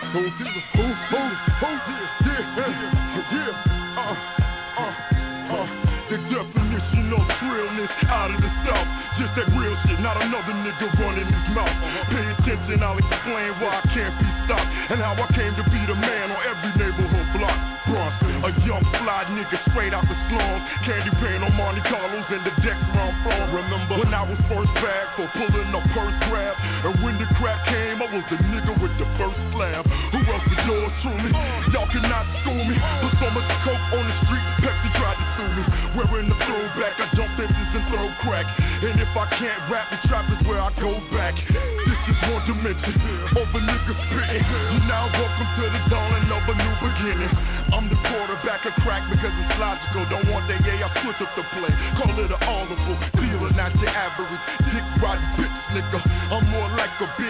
The definition of trillness out of the South. Just that real shit, not another nigga running his mouth. Pay attention, I'll explain why I can't be stopped, and how I came to be the man on every neighborhood block. Bronson, a young fly nigga straight out the slums. Candy paint on Monte Carlos and the decks round floor. Remember when I was first bag for pulling a purse grab, and when the crack came, I was the nigga with the first slab. Who else but yours truly? Y'all cannot school me. Put so much coke on the street, Pepsi tried to sue me. Wearing the throwback, I dump empties and throw crack. And if I can't rap, the trap is where I go back. This is one dimension of a nigga spitting. You now welcome to the dawning of a new beginning. I'm the quarterback of crack because it's logical. Don't want that, yeah, I switch up the play. Call it an audible dealer, not your average dick riding bitch nigga. I'm more like a bitch.